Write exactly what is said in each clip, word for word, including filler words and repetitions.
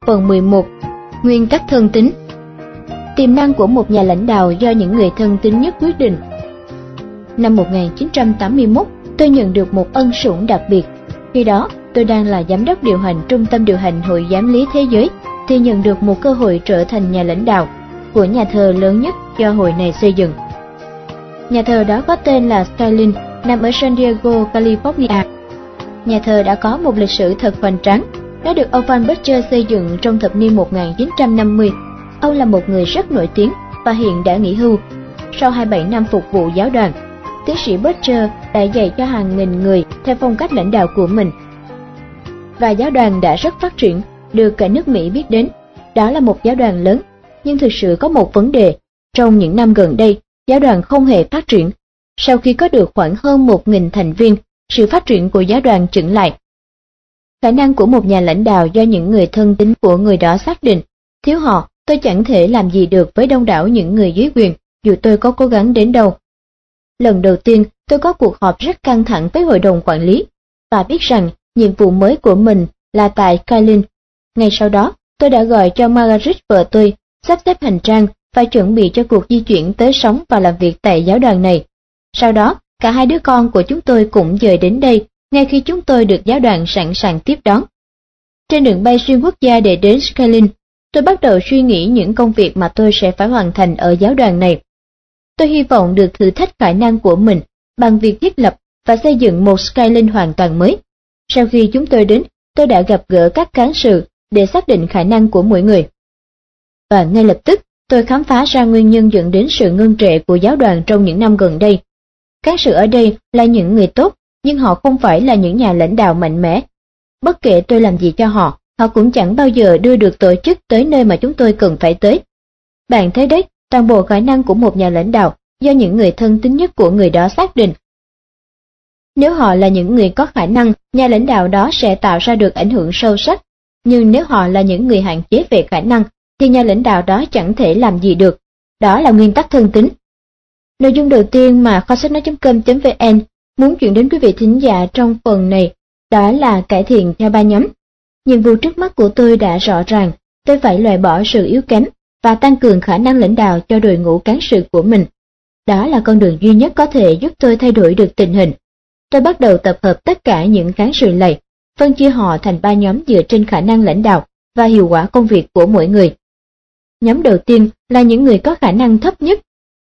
Phần mười một. Nguyên tắc thân tín. Tiềm năng của một nhà lãnh đạo do những người thân tín nhất quyết định. Năm một nghìn chín trăm tám mươi mốt, tôi nhận được một ân sủng đặc biệt. Khi đó, tôi đang là giám đốc điều hành trung tâm điều hành Hội Giám lý Thế giới, thì nhận được một cơ hội trở thành nhà lãnh đạo của nhà thờ lớn nhất do hội này xây dựng. Nhà thờ đó có tên là Skyline, nằm ở San Diego, California. Nhà thờ đã có một lịch sử thật hoành tráng. Nó được ông Van Butcher xây dựng trong thập niên một nghìn chín trăm năm mươi. Ông là một người rất nổi tiếng và hiện đã nghỉ hưu. Sau hai mươi bảy năm phục vụ giáo đoàn, tiến sĩ Butcher đã dạy cho hàng nghìn người theo phong cách lãnh đạo của mình. Và giáo đoàn đã rất phát triển, được cả nước Mỹ biết đến. Đó là một giáo đoàn lớn, nhưng thực sự có một vấn đề. Trong những năm gần đây, giáo đoàn không hề phát triển. Sau khi có được khoảng hơn một nghìn thành viên, sự phát triển của giáo đoàn chững lại. Khả năng của một nhà lãnh đạo do những người thân tín của người đó xác định. Thiếu họ, tôi chẳng thể làm gì được với đông đảo những người dưới quyền, dù tôi có cố gắng đến đâu. Lần đầu tiên, tôi có cuộc họp rất căng thẳng với hội đồng quản lý, và biết rằng nhiệm vụ mới của mình là tại Skyline. Ngay sau đó, tôi đã gọi cho Margaret vợ tôi, sắp xếp hành trang và chuẩn bị cho cuộc di chuyển tới sống và làm việc tại giáo đoàn này. Sau đó, cả hai đứa con của chúng tôi cũng dời đến đây, ngay khi chúng tôi được giáo đoàn sẵn sàng tiếp đón. Trên đường bay xuyên quốc gia để đến Skyline, tôi bắt đầu suy nghĩ những công việc mà tôi sẽ phải hoàn thành ở giáo đoàn này. Tôi hy vọng được thử thách khả năng của mình bằng việc thiết lập và xây dựng một Skyline hoàn toàn mới. Sau khi chúng tôi đến, tôi đã gặp gỡ các cán sự để xác định khả năng của mỗi người. Và ngay lập tức, tôi khám phá ra nguyên nhân dẫn đến sự ngưng trệ của giáo đoàn trong những năm gần đây. Cán sự ở đây là những người tốt, nhưng họ không phải là những nhà lãnh đạo mạnh mẽ. Bất kể tôi làm gì cho họ, họ cũng chẳng bao giờ đưa được tổ chức tới nơi mà chúng tôi cần phải tới. Bạn thấy đấy, toàn bộ khả năng của một nhà lãnh đạo do những người thân tín nhất của người đó xác định. Nếu họ là những người có khả năng, nhà lãnh đạo đó sẽ tạo ra được ảnh hưởng sâu sắc. Nhưng nếu họ là những người hạn chế về khả năng, thì nhà lãnh đạo đó chẳng thể làm gì được. Đó là nguyên tắc thân tín. Nội dung đầu tiên mà kho sách nói chấm com chấm vn muốn chuyển đến quý vị thính giả trong phần này, đó là cải thiện theo ba nhóm. Nhiệm vụ trước mắt của tôi đã rõ ràng, tôi phải loại bỏ sự yếu kém và tăng cường khả năng lãnh đạo cho đội ngũ cán sự của mình. Đó là con đường duy nhất có thể giúp tôi thay đổi được tình hình. Tôi bắt đầu tập hợp tất cả những cán sự này, phân chia họ thành ba nhóm dựa trên khả năng lãnh đạo và hiệu quả công việc của mỗi người. Nhóm đầu tiên là những người có khả năng thấp nhất.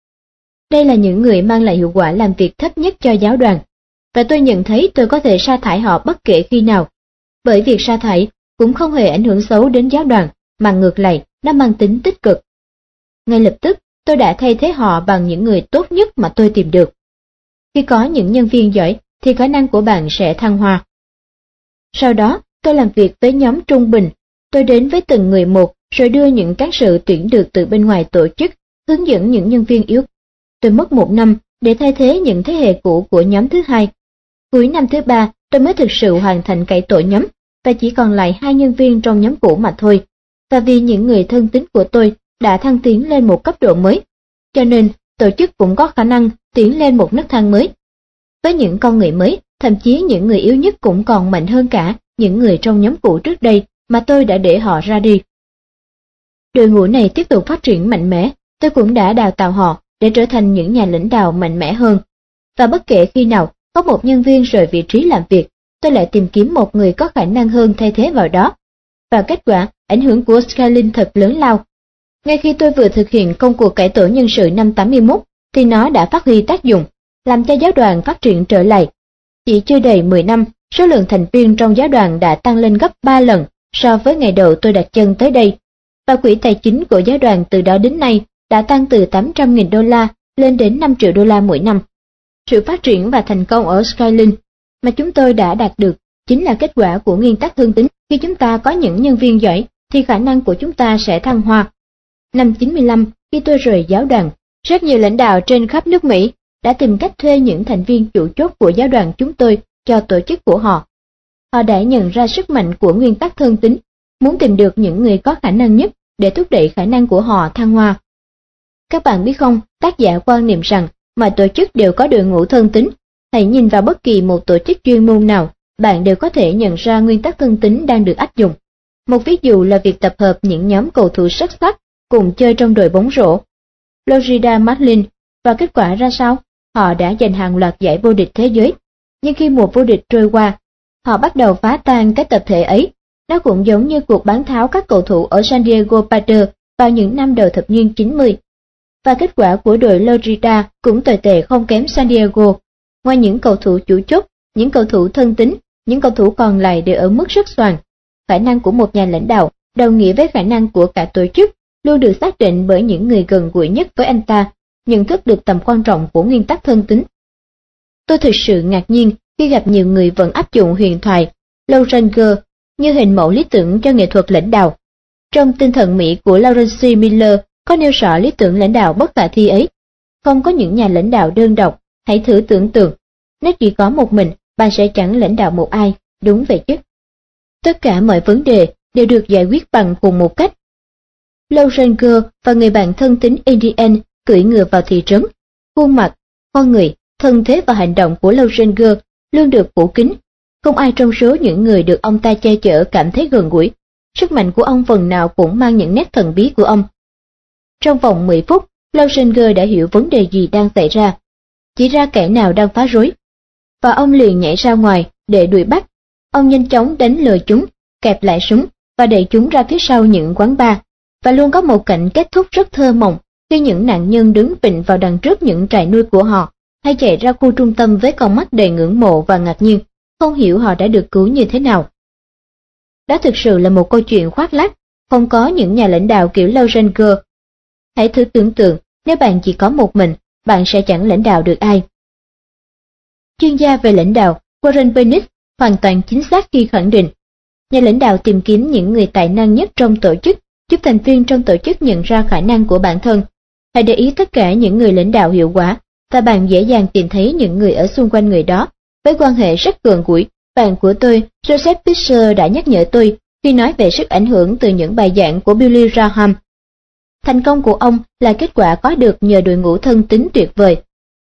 Đây là những người mang lại hiệu quả làm việc thấp nhất cho giáo đoàn, và tôi nhận thấy tôi có thể sa thải họ bất kể khi nào, bởi việc sa thải cũng không hề ảnh hưởng xấu đến giáo đoàn, mà ngược lại, nó mang tính tích cực. Ngay lập tức, tôi đã thay thế họ bằng những người tốt nhất mà tôi tìm được. Khi có những nhân viên giỏi, thì khả năng của bạn sẽ thăng hoa. Sau đó, tôi làm việc với nhóm trung bình, tôi đến với từng người một, rồi đưa những cán sự tuyển được từ bên ngoài tổ chức, hướng dẫn những nhân viên yếu. Tôi mất một năm để thay thế những thế hệ cũ của nhóm thứ hai. Cuối năm thứ ba, tôi mới thực sự hoàn thành cải tổ nhóm, và chỉ còn lại hai nhân viên trong nhóm cũ mà thôi. Và vì những người thân tín của tôi đã thăng tiến lên một cấp độ mới, cho nên tổ chức cũng có khả năng tiến lên một nấc thang mới. Với những con người mới, thậm chí những người yếu nhất cũng còn mạnh hơn cả những người trong nhóm cũ trước đây mà tôi đã để họ ra đi. Đội ngũ này tiếp tục phát triển mạnh mẽ, tôi cũng đã đào tạo họ để trở thành những nhà lãnh đạo mạnh mẽ hơn. Và bất kể khi nào có một nhân viên rời vị trí làm việc, tôi lại tìm kiếm một người có khả năng hơn thay thế vào đó. Và kết quả, ảnh hưởng của Skyline thật lớn lao. Ngay khi tôi vừa thực hiện công cuộc cải tổ nhân sự năm tám mươi mốt, thì nó đã phát huy tác dụng, làm cho giáo đoàn phát triển trở lại. Chỉ chưa đầy mười năm, số lượng thành viên trong giáo đoàn đã tăng lên gấp ba lần so với ngày đầu tôi đặt chân tới đây. Và quỹ tài chính của giáo đoàn từ đó đến nay đã tăng từ tám trăm nghìn đô la lên đến năm triệu đô la mỗi năm. Sự phát triển và thành công ở Skyline mà chúng tôi đã đạt được chính là kết quả của nguyên tắc thân tín. Khi chúng ta có những nhân viên giỏi, thì khả năng của chúng ta sẽ thăng hoa. Năm chín mươi lăm, khi tôi rời giáo đoàn, rất nhiều lãnh đạo trên khắp nước Mỹ đã tìm cách thuê những thành viên chủ chốt của giáo đoàn chúng tôi cho tổ chức của họ. Họ đã nhận ra sức mạnh của nguyên tắc thân tín, muốn tìm được những người có khả năng nhất để thúc đẩy khả năng của họ thăng hoa. Các bạn biết không, tác giả quan niệm rằng mọi tổ chức đều có đội ngũ thân tín. Hãy nhìn vào bất kỳ một tổ chức chuyên môn nào, bạn đều có thể nhận ra nguyên tắc thân tín đang được áp dụng. Một ví dụ là việc tập hợp những nhóm cầu thủ xuất sắc cùng chơi trong đội bóng rổ. Florida Marlins, và kết quả ra sao? Họ đã giành hàng loạt giải vô địch thế giới. Nhưng khi mùa vô địch trôi qua, họ bắt đầu phá tan cái tập thể ấy. Nó cũng giống như cuộc bán tháo các cầu thủ ở San Diego Padres vào những năm đầu thập niên chín mươi. Và kết quả của đội Florida cũng tồi tệ không kém San Diego. Ngoài những cầu thủ chủ chốt, những cầu thủ thân tín, những cầu thủ còn lại đều ở mức rất xoàng. Khả năng của một nhà lãnh đạo đồng nghĩa với khả năng của cả tổ chức, luôn được xác định bởi những người gần gũi nhất với anh ta, nhận thức được tầm quan trọng của nguyên tắc thân tín. Tôi thực sự ngạc nhiên khi gặp nhiều người vẫn áp dụng huyền thoại Loranger như hình mẫu lý tưởng cho nghệ thuật lãnh đạo. Trong tinh thần Mỹ của Lawrence Miller có nêu rõ lý tưởng lãnh đạo bất khả thi ấy. Không có những nhà lãnh đạo đơn độc, hãy thử tưởng tượng, nếu chỉ có một mình, bạn sẽ chẳng lãnh đạo một ai, đúng vậy chứ. Tất cả mọi vấn đề đều được giải quyết bằng cùng một cách. Loranger và người bạn thân tín Indian cưỡi ngựa vào thị trấn. Khuôn mặt, con người, thân thế và hành động của Loranger luôn được phủ kín. Không ai trong số những người được ông ta che chở cảm thấy gần gũi. Sức mạnh của ông phần nào cũng mang những nét thần bí của ông. Trong vòng mười phút, Loranger đã hiểu vấn đề gì đang xảy ra, chỉ ra kẻ nào đang phá rối, và ông liền nhảy ra ngoài để đuổi bắt. Ông nhanh chóng đánh lừa chúng, kẹp lại súng và đẩy chúng ra phía sau những quán bar, và luôn có một cảnh kết thúc rất thơ mộng khi những nạn nhân đứng vịn vào đằng trước những trại nuôi của họ, hay chạy ra khu trung tâm với con mắt đầy ngưỡng mộ và ngạc nhiên, không hiểu họ đã được cứu như thế nào. Đó thực sự là một câu chuyện khoác lác, không có những nhà lãnh đạo kiểu Loranger. Hãy thử tưởng tượng, nếu bạn chỉ có một mình, bạn sẽ chẳng lãnh đạo được ai. Chuyên gia về lãnh đạo Warren Bennis hoàn toàn chính xác khi khẳng định, nhà lãnh đạo tìm kiếm những người tài năng nhất trong tổ chức, giúp thành viên trong tổ chức nhận ra khả năng của bản thân. Hãy để ý tất cả những người lãnh đạo hiệu quả, và bạn dễ dàng tìm thấy những người ở xung quanh người đó, với quan hệ rất gần gũi. Bạn của tôi, Joseph Fisher đã nhắc nhở tôi khi nói về sức ảnh hưởng từ những bài giảng của Billy Graham. Thành công của ông là kết quả có được nhờ đội ngũ thân tín tuyệt vời.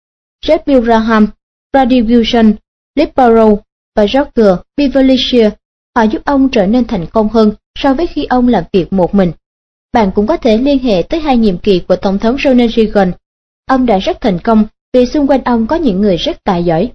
Jeff Graham, Brady Wilson, Liz Barrow và Roger Beverly, họ giúp ông trở nên thành công hơn so với khi ông làm việc một mình. Bạn cũng có thể liên hệ tới hai nhiệm kỳ của Tổng thống Ronald Reagan. Ông đã rất thành công vì xung quanh ông có những người rất tài giỏi.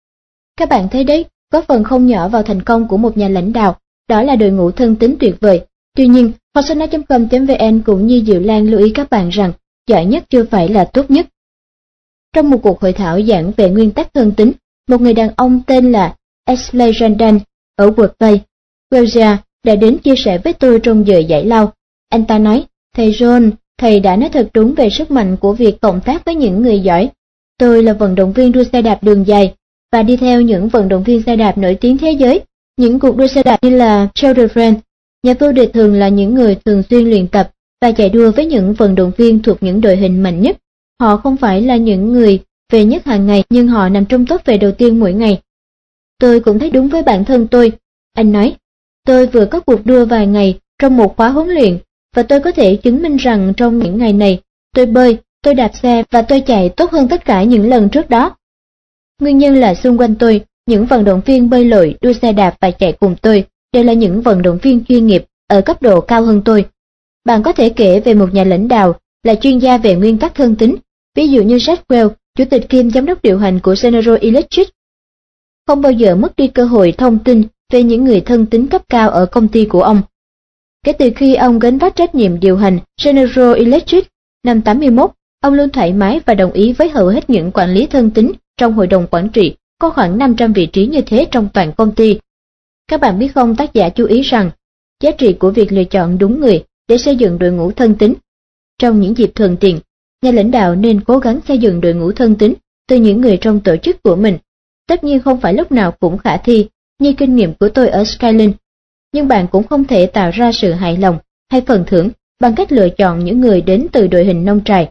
Các bạn thấy đấy, có phần không nhỏ vào thành công của một nhà lãnh đạo, đó là đội ngũ thân tín tuyệt vời. Tuy nhiên, Hosana chấm com chấm vn cũng như Diệu Lan lưu ý các bạn rằng, giỏi nhất chưa phải là tốt nhất. Trong một cuộc hội thảo giảng về nguyên tắc thân tín, một người đàn ông tên là Ashley Randall ở Woodbay, Georgia đã đến chia sẻ với tôi trong giờ giải lao. Anh ta nói, thầy John, thầy đã nói thật đúng về sức mạnh của việc cộng tác với những người giỏi. Tôi là vận động viên đua xe đạp đường dài, và đi theo những vận động viên xe đạp nổi tiếng thế giới. Những cuộc đua xe đạp như là Tour de France, nhà vô địch thường là những người thường xuyên luyện tập và chạy đua với những vận động viên thuộc những đội hình mạnh nhất. Họ không phải là những người về nhất hàng ngày, nhưng họ nằm trong top về đầu tiên mỗi ngày. Tôi cũng thấy đúng với bản thân tôi. Anh nói, tôi vừa có cuộc đua vài ngày trong một khóa huấn luyện, và tôi có thể chứng minh rằng trong những ngày này, tôi bơi, tôi đạp xe và tôi chạy tốt hơn tất cả những lần trước đó. Nguyên nhân là xung quanh tôi, những vận động viên bơi lội, đua xe đạp và chạy cùng tôi đều là những vận động viên chuyên nghiệp ở cấp độ cao hơn tôi. Bạn có thể kể về một nhà lãnh đạo là chuyên gia về nguyên tắc thân tín, ví dụ như Jack Welch, chủ tịch kiêm giám đốc điều hành của General Electric. Không bao giờ mất đi cơ hội thông tin về những người thân tín cấp cao ở công ty của ông. Kể từ khi ông gánh vác trách nhiệm điều hành General Electric năm tám mươi mốt, ông luôn thoải mái và đồng ý với hầu hết những quản lý thân tín trong hội đồng quản trị, có khoảng năm trăm vị trí như thế trong toàn công ty. Các bạn biết không, tác giả chú ý rằng, giá trị của việc lựa chọn đúng người để xây dựng đội ngũ thân tín. Trong những dịp thuận tiện, nhà lãnh đạo nên cố gắng xây dựng đội ngũ thân tín từ những người trong tổ chức của mình. Tất nhiên không phải lúc nào cũng khả thi, như kinh nghiệm của tôi ở Skylink, nhưng bạn cũng không thể tạo ra sự hài lòng hay phần thưởng bằng cách lựa chọn những người đến từ đội hình nông trại.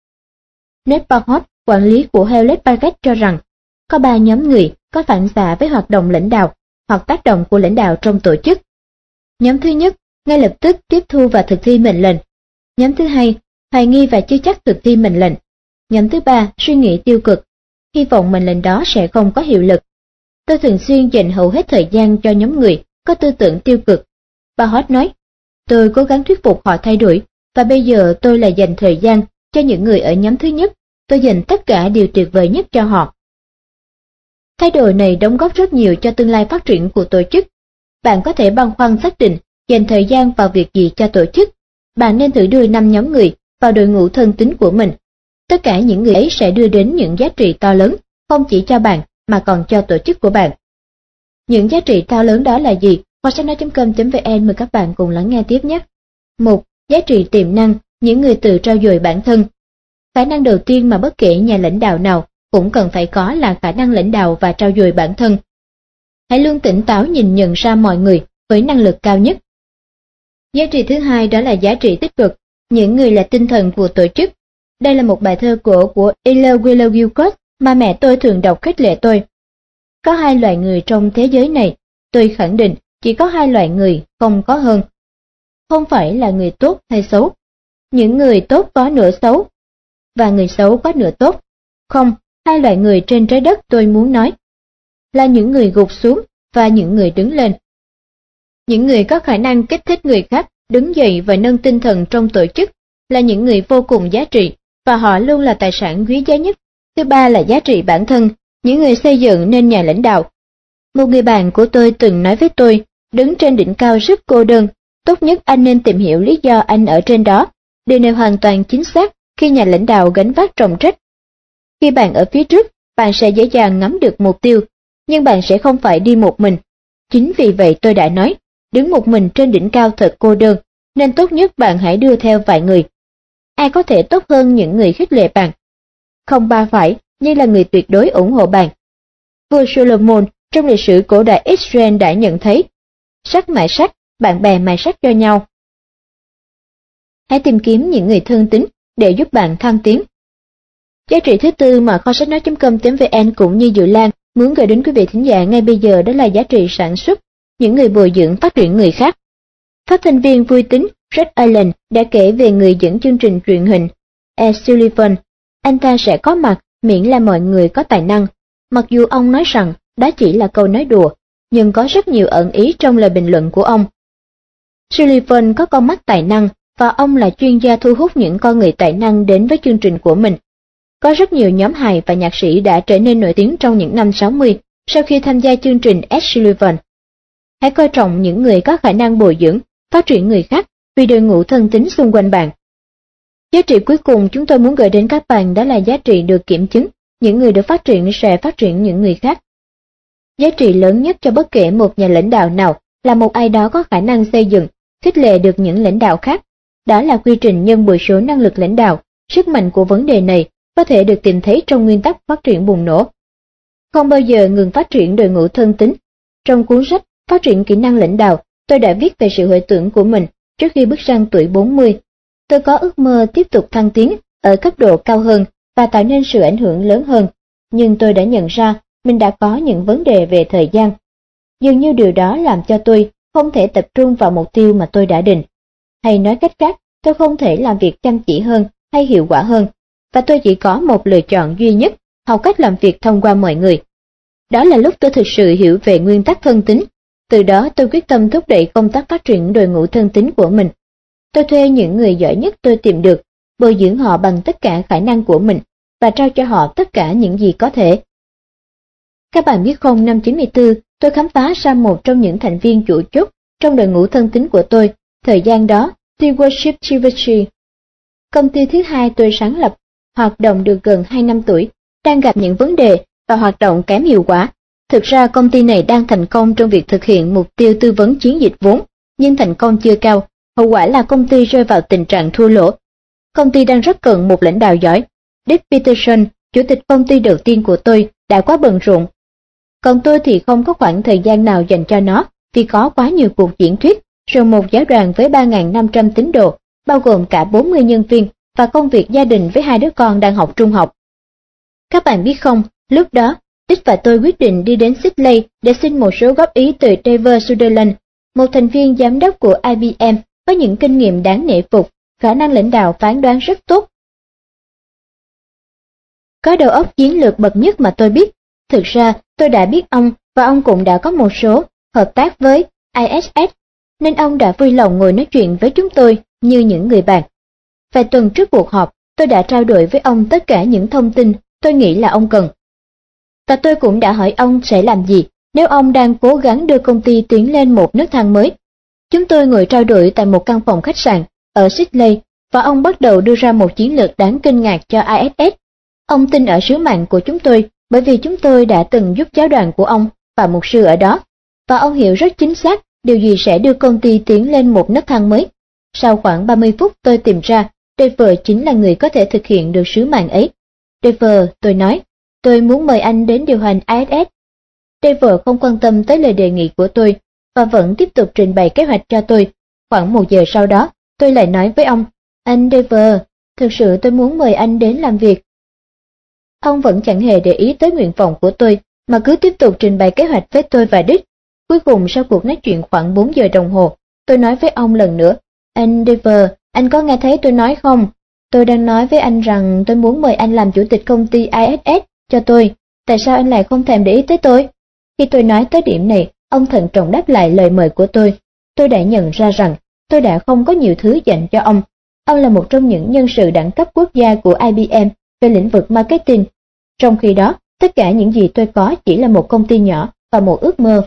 Ned Barhot, quản lý của Hewlett Packard cho rằng, có ba nhóm người có phản xạ với hoạt động lãnh đạo hoặc tác động của lãnh đạo trong tổ chức. Nhóm thứ nhất, ngay lập tức tiếp thu và thực thi mệnh lệnh. Nhóm thứ hai, hoài nghi và chưa chắc thực thi mệnh lệnh. Nhóm thứ ba, suy nghĩ tiêu cực, hy vọng mệnh lệnh đó sẽ không có hiệu lực. Tôi thường xuyên dành hầu hết thời gian cho nhóm người có tư tưởng tiêu cực, Bà Hot nói, tôi cố gắng thuyết phục họ thay đổi, và bây giờ tôi là dành thời gian cho những người ở nhóm thứ nhất, tôi dành tất cả điều tuyệt vời nhất cho họ. Thay đổi này đóng góp rất nhiều cho tương lai phát triển của tổ chức. Bạn có thể băn khoăn xác định dành thời gian vào việc gì cho tổ chức. Bạn nên thử đưa năm nhóm người vào đội ngũ thân tín của mình. Tất cả những người ấy sẽ đưa đến những giá trị to lớn, không chỉ cho bạn mà còn cho tổ chức của bạn. Những giá trị to lớn đó là gì? Hoa sách nói chấm com chấm vn mời các bạn cùng lắng nghe tiếp nhé. Một. Giá trị tiềm năng, những người tự trau dồi bản thân. Khả năng đầu tiên mà bất kể nhà lãnh đạo nào cũng cần phải có là khả năng lãnh đạo và trau dồi bản thân. Hãy luôn tỉnh táo nhìn nhận ra mọi người với năng lực cao nhất. Giá trị thứ hai đó là giá trị tích cực, những người là tinh thần của tổ chức. Đây là một bài thơ cổ của Ella Wheeler Wilcox mà mẹ tôi thường đọc khích lệ tôi. Có hai loại người trong thế giới này, tôi khẳng định chỉ có hai loại người, không có hơn. Không phải là người tốt hay xấu. Những người tốt có nửa xấu, và người xấu có nửa tốt. Không, hai loại người trên trái đất tôi muốn nói là những người gục xuống và những người đứng lên. Những người có khả năng kích thích người khác đứng dậy và nâng tinh thần trong tổ chức là những người vô cùng giá trị, và họ luôn là tài sản quý giá nhất. Thứ ba là giá trị bản thân, những người xây dựng nên nhà lãnh đạo. Một người bạn của tôi từng nói với tôi, đứng trên đỉnh cao rất cô đơn, tốt nhất anh nên tìm hiểu lý do anh ở trên đó. Điều này hoàn toàn chính xác khi nhà lãnh đạo gánh vác trọng trách. Khi bạn ở phía trước, bạn sẽ dễ dàng ngắm được mục tiêu, nhưng bạn sẽ không phải đi một mình. Chính vì vậy tôi đã nói, đứng một mình trên đỉnh cao thật cô đơn, nên tốt nhất bạn hãy đưa theo vài người. Ai có thể tốt hơn những người khích lệ bạn? Không ba phải, nhưng là người tuyệt đối ủng hộ bạn. Vua Solomon trong lịch sử cổ đại Israel đã nhận thấy, sắt mài sắt, bạn bè mài sắt cho nhau. Hãy tìm kiếm những người thân tín để giúp bạn thăng tiến. Giá trị thứ tư mà kho sách nói chấm com chấm vn cũng như Dự Lan muốn gửi đến quý vị thính giả ngay bây giờ đó là giá trị sản xuất, những người bồi dưỡng phát triển người khác. Phát thanh viên vui tính Red Allen đã kể về người dẫn chương trình truyền hình Ed Sullivan. Anh ta sẽ có mặt miễn là mọi người có tài năng. Mặc dù ông nói rằng đó chỉ là câu nói đùa, nhưng có rất nhiều ẩn ý trong lời bình luận của ông. Sullivan có con mắt tài năng, và ông là chuyên gia thu hút những con người tài năng đến với chương trình của mình. Có rất nhiều nhóm hài và nhạc sĩ đã trở nên nổi tiếng trong những năm sáu mươi sau khi tham gia chương trình Ed Sullivan. Hãy coi trọng những người có khả năng bồi dưỡng, phát triển người khác vì đội ngũ thân tín xung quanh bạn. Giá trị cuối cùng chúng tôi muốn gửi đến các bạn đó là giá trị được kiểm chứng, những người được phát triển sẽ phát triển những người khác. Giá trị lớn nhất cho bất kể một nhà lãnh đạo nào là một ai đó có khả năng xây dựng, khích lệ được những lãnh đạo khác. Đó là quy trình nhân bội số năng lực lãnh đạo. Sức mạnh của vấn đề này có thể được tìm thấy trong nguyên tắc phát triển bùng nổ. Không bao giờ ngừng phát triển đội ngũ thân tín. Trong cuốn sách Phát triển kỹ năng lãnh đạo, tôi đã viết về sự hồi tưởng của mình trước khi bước sang tuổi bốn mươi. Tôi có ước mơ tiếp tục thăng tiến ở cấp độ cao hơn và tạo nên sự ảnh hưởng lớn hơn, nhưng tôi đã nhận ra mình đã có những vấn đề về thời gian. Dường như điều đó làm cho tôi không thể tập trung vào mục tiêu mà tôi đã định. Hay nói cách khác, tôi không thể làm việc chăm chỉ hơn hay hiệu quả hơn, và tôi chỉ có một lựa chọn duy nhất, học cách làm việc thông qua mọi người. Đó là lúc tôi thực sự hiểu về nguyên tắc thân tín. Từ đó tôi quyết tâm thúc đẩy công tác phát triển đội ngũ thân tín của mình. Tôi thuê những người giỏi nhất tôi tìm được, bồi dưỡng họ bằng tất cả khả năng của mình, và trao cho họ tất cả những gì có thể. Các bạn biết không, năm chín mươi tư, tôi khám phá ra một trong những thành viên chủ chốt trong đội ngũ thân tín của tôi. Thời gian đó, Stewardship Chivachi, công ty thứ hai tôi sáng lập, hoạt động được gần hai năm tuổi, đang gặp những vấn đề và hoạt động kém hiệu quả. Thực ra công ty này đang thành công trong việc thực hiện mục tiêu tư vấn chiến dịch vốn, nhưng thành công chưa cao, hậu quả là công ty rơi vào tình trạng thua lỗ. Công ty đang rất cần một lãnh đạo giỏi. Dick Peterson, chủ tịch công ty đầu tiên của tôi, đã quá bận rộn. Còn tôi thì không có khoảng thời gian nào dành cho nó, vì có quá nhiều cuộc diễn thuyết, rồi một giáo đoàn với ba nghìn năm trăm tín đồ, bao gồm cả bốn mươi nhân viên, và công việc gia đình với hai đứa con đang học trung học. Các bạn biết không, lúc đó, Dick và tôi quyết định đi đến Sydney để xin một số góp ý từ Trevor Sutherland, một thành viên giám đốc của I B M có những kinh nghiệm đáng nể phục, khả năng lãnh đạo phán đoán rất tốt. Có đầu óc chiến lược bậc nhất mà tôi biết. Thực ra, tôi đã biết ông, và ông cũng đã có một số hợp tác với I S S. nên ông đã vui lòng ngồi nói chuyện với chúng tôi như những người bạn. Vài tuần trước cuộc họp, tôi đã trao đổi với ông tất cả những thông tin tôi nghĩ là ông cần. Và tôi cũng đã hỏi ông sẽ làm gì nếu ông đang cố gắng đưa công ty tiến lên một nấc thang mới. Chúng tôi ngồi trao đổi tại một căn phòng khách sạn ở Sydney và ông bắt đầu đưa ra một chiến lược đáng kinh ngạc cho i ét ét. Ông tin ở sứ mạng của chúng tôi bởi vì chúng tôi đã từng giúp giáo đoàn của ông và mục sư ở đó, và ông hiểu rất chính xác điều gì sẽ đưa công ty tiến lên một nấc thang mới. Sau khoảng ba mươi phút tôi tìm ra David chính là người có thể thực hiện được sứ mạng ấy. David, tôi nói, tôi muốn mời anh đến điều hành i ét ét. David không quan tâm tới lời đề nghị của tôi và vẫn tiếp tục trình bày kế hoạch cho tôi. Khoảng một giờ sau đó, tôi lại nói với ông, anh David, thực sự tôi muốn mời anh đến làm việc. Ông vẫn chẳng hề để ý tới nguyện vọng của tôi, mà cứ tiếp tục trình bày kế hoạch với tôi và Dick. Cuối cùng sau cuộc nói chuyện khoảng bốn giờ đồng hồ, tôi nói với ông lần nữa, anh David, anh có nghe thấy tôi nói không? Tôi đang nói với anh rằng tôi muốn mời anh làm chủ tịch công ty i ét ét cho tôi. Tại sao anh lại không thèm để ý tới tôi? Khi tôi nói tới điểm này, ông thận trọng đáp lại lời mời của tôi. Tôi đã nhận ra rằng tôi đã không có nhiều thứ dành cho ông. Ông là một trong những nhân sự đẳng cấp quốc gia của i bê em về lĩnh vực marketing. Trong khi đó, tất cả những gì tôi có chỉ là một công ty nhỏ và một ước mơ.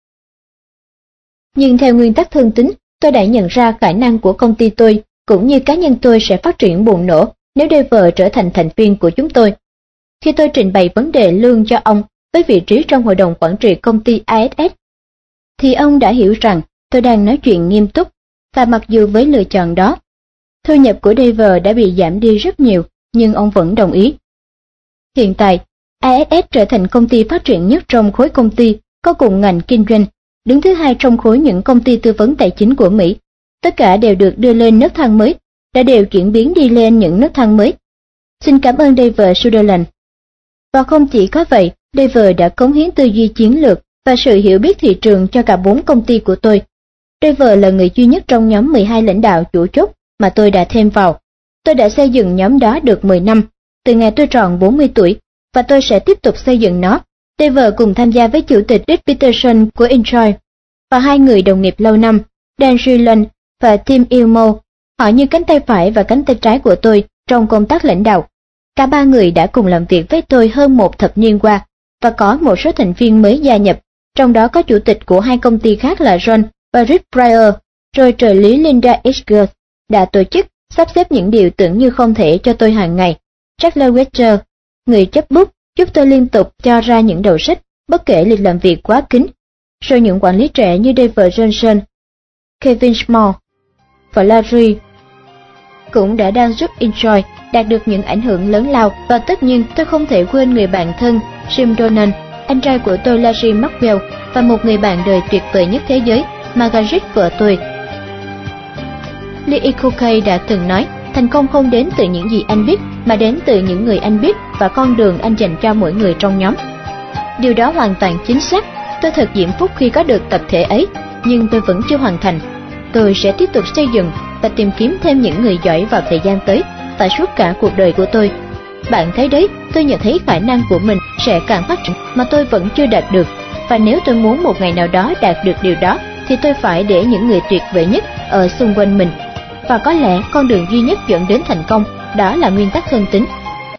Nhưng theo nguyên tắc thương tính, tôi đã nhận ra khả năng của công ty tôi cũng như cá nhân tôi sẽ phát triển bùng nổ nếu David trở thành thành viên của chúng tôi. Khi tôi trình bày vấn đề lương cho ông với vị trí trong hội đồng quản trị công ty i ét ét, thì ông đã hiểu rằng tôi đang nói chuyện nghiêm túc, và mặc dù với lựa chọn đó, thu nhập của David đã bị giảm đi rất nhiều, nhưng ông vẫn đồng ý. Hiện tại, i ét ét trở thành công ty phát triển nhất trong khối công ty có cùng ngành kinh doanh, đứng thứ hai trong khối những công ty tư vấn tài chính của Mỹ. Tất cả đều được đưa lên nấc thang mới, đã đều chuyển biến đi lên những nấc thang mới. Xin cảm ơn David Sutherland. Và không chỉ có vậy, David đã cống hiến tư duy chiến lược và sự hiểu biết thị trường cho cả bốn công ty của tôi. David là người duy nhất trong nhóm mười hai lãnh đạo chủ chốt mà tôi đã thêm vào. Tôi đã xây dựng nhóm đó được mười năm, từ ngày tôi tròn bốn mươi tuổi, và tôi sẽ tiếp tục xây dựng nó. David cùng tham gia với chủ tịch Dick Peterson của Enjoy và hai người đồng nghiệp lâu năm, Dan Gillen và Tim Ilmo. Họ như cánh tay phải và cánh tay trái của tôi trong công tác lãnh đạo. Cả ba người đã cùng làm việc với tôi hơn một thập niên qua, và có một số thành viên mới gia nhập, trong đó có chủ tịch của hai công ty khác là John và Rick Pryor, rồi trợ lý Linda Edgar đã tổ chức, sắp xếp những điều tưởng như không thể cho tôi hàng ngày. Charles Wetcher, người chấp bút, giúp tôi liên tục cho ra những đầu sách, bất kể lịch làm việc quá kín. Rồi những quản lý trẻ như David Johnson, Kevin Small và Larry cũng đã đang giúp Enjoy đạt được những ảnh hưởng lớn lao. Và tất nhiên tôi không thể quên người bạn thân Jim Donan, anh trai của tôi Larry Maxwell, và một người bạn đời tuyệt vời nhất thế giới, Margaret vợ tôi. Lee Iacocca đã từng nói, thành công không đến từ những gì anh biết, mà đến từ những người anh biết và con đường anh dành cho mỗi người trong nhóm. Điều đó hoàn toàn chính xác. Tôi thật diễm phúc khi có được tập thể ấy, nhưng tôi vẫn chưa hoàn thành. Tôi sẽ tiếp tục xây dựng và tìm kiếm thêm những người giỏi vào thời gian tới và suốt cả cuộc đời của tôi. Bạn thấy đấy, tôi nhận thấy khả năng của mình sẽ càng phát triển mà tôi vẫn chưa đạt được. Và nếu tôi muốn một ngày nào đó đạt được điều đó, thì tôi phải để những người tuyệt vời nhất ở xung quanh mình. Và có lẽ con đường duy nhất dẫn đến thành công, đó là nguyên tắc thân tín.